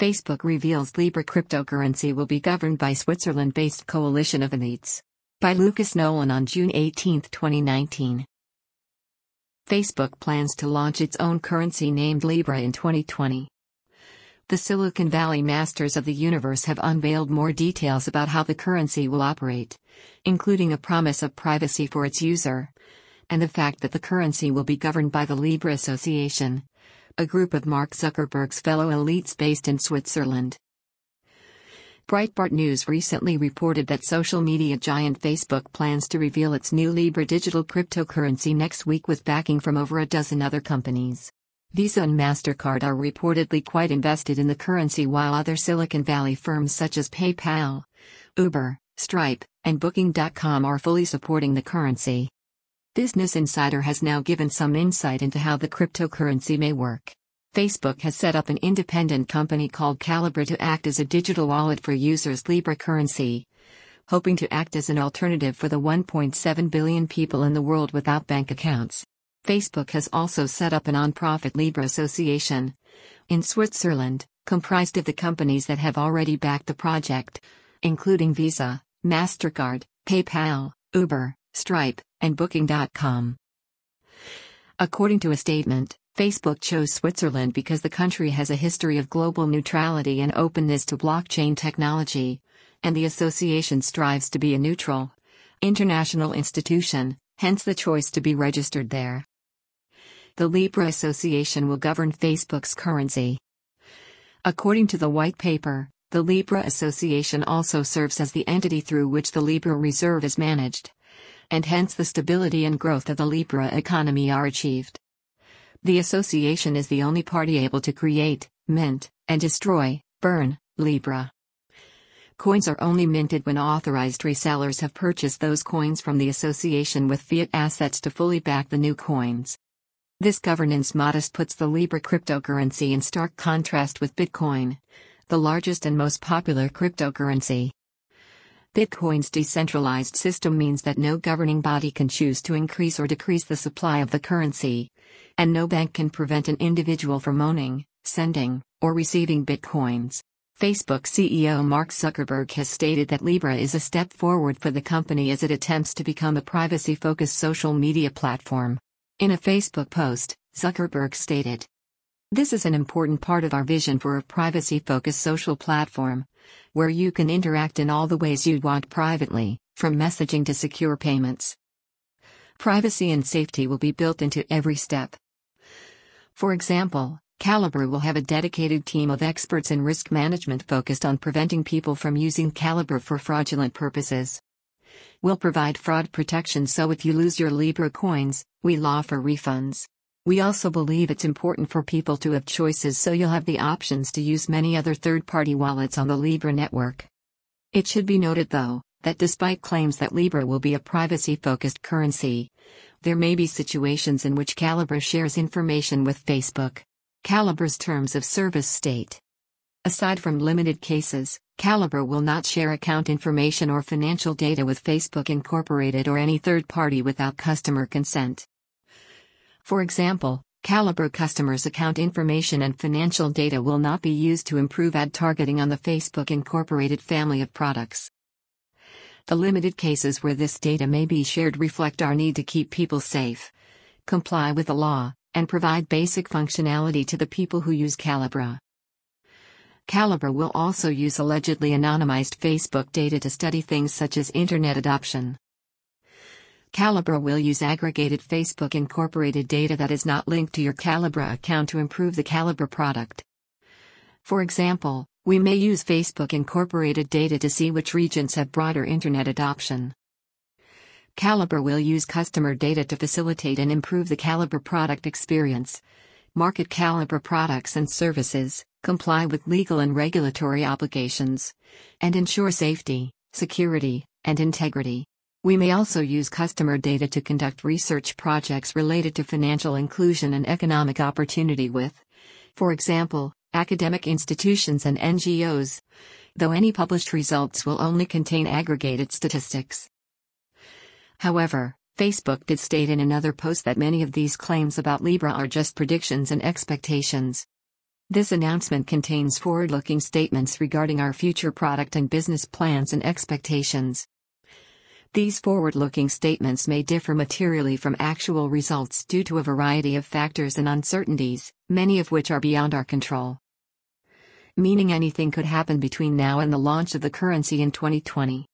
Facebook reveals Libra cryptocurrency will be governed by Switzerland-based coalition of elites. By Lucas Nolan on June 18, 2019. Facebook plans to launch its own currency named Libra in 2020. The Silicon Valley masters of the universe have unveiled more details about how the currency will operate, including a promise of privacy for its user, and the fact that the currency will be governed by the Libra Association, a group of Mark Zuckerberg's fellow elites based in Switzerland. Breitbart News recently reported that social media giant Facebook plans to reveal its new Libra digital cryptocurrency next week with backing from over a dozen other companies. Visa and MasterCard are reportedly quite invested in the currency, while other Silicon Valley firms such as PayPal, Uber, Stripe, and Booking.com are fully supporting the currency. Business Insider has now given some insight into how the cryptocurrency may work. Facebook has set up an independent company called Calibra to act as a digital wallet for users' Libra currency, hoping to act as an alternative for the 1.7 billion people in the world without bank accounts. Facebook has also set up a non-profit Libra Association in Switzerland, comprised of the companies that have already backed the project, including Visa, MasterCard, PayPal, Uber, Stripe, and Booking.com. According to a statement, Facebook chose Switzerland because the country has a history of global neutrality and openness to blockchain technology, and the association strives to be a neutral, international institution, hence the choice to be registered there. The Libra Association will govern Facebook's currency. According to the white paper, the Libra Association also serves as the entity through which the Libra Reserve is managed, and hence the stability and growth of the Libra economy are achieved. The association is the only party able to create, mint, and destroy, burn, Libra. Coins are only minted when authorized resellers have purchased those coins from the association with fiat assets to fully back the new coins. This governance model puts the Libra cryptocurrency in stark contrast with Bitcoin, the largest and most popular cryptocurrency. Bitcoin's decentralized system means that no governing body can choose to increase or decrease the supply of the currency, and no bank can prevent an individual from owning, sending, or receiving Bitcoins. Facebook CEO Mark Zuckerberg has stated that Libra is a step forward for the company as it attempts to become a privacy-focused social media platform. In a Facebook post, Zuckerberg stated, "This is an important part of our vision for a privacy-focused social platform, where you can interact in all the ways you want privately, from messaging to secure payments. Privacy and safety will be built into every step. For example, Calibra will have a dedicated team of experts in risk management focused on preventing people from using Calibra for fraudulent purposes. We'll provide fraud protection, so if you lose your Libra coins, we'll offer refunds. We also believe it's important for people to have choices, so you'll have the options to use many other third-party wallets on the Libra network." It should be noted though, that despite claims that Libra will be a privacy-focused currency, there may be situations in which Calibra shares information with Facebook. Calibra's terms of service state, aside from limited cases, Calibra will not share account information or financial data with Facebook Incorporated or any third party without customer consent. For example, Calibra customers' account information and financial data will not be used to improve ad targeting on the Facebook Incorporated family of products. The limited cases where this data may be shared reflect our need to keep people safe, comply with the law, and provide basic functionality to the people who use Calibra. Calibra will also use allegedly anonymized Facebook data to study things such as internet adoption. Calibra will use aggregated Facebook Incorporated data that is not linked to your Calibra account to improve the Calibra product. For example, we may use Facebook Incorporated data to see which regions have broader internet adoption. Calibra will use customer data to facilitate and improve the Calibra product experience, market Calibra products and services, comply with legal and regulatory obligations, and ensure safety, security, and integrity. We may also use customer data to conduct research projects related to financial inclusion and economic opportunity with, for example, academic institutions and NGOs, though any published results will only contain aggregated statistics. However, Facebook did state in another post that many of these claims about Libra are just predictions and expectations. This announcement contains forward-looking statements regarding our future product and business plans and expectations. These forward-looking statements may differ materially from actual results due to a variety of factors and uncertainties, many of which are beyond our control. Meaning anything could happen between now and the launch of the currency in 2020.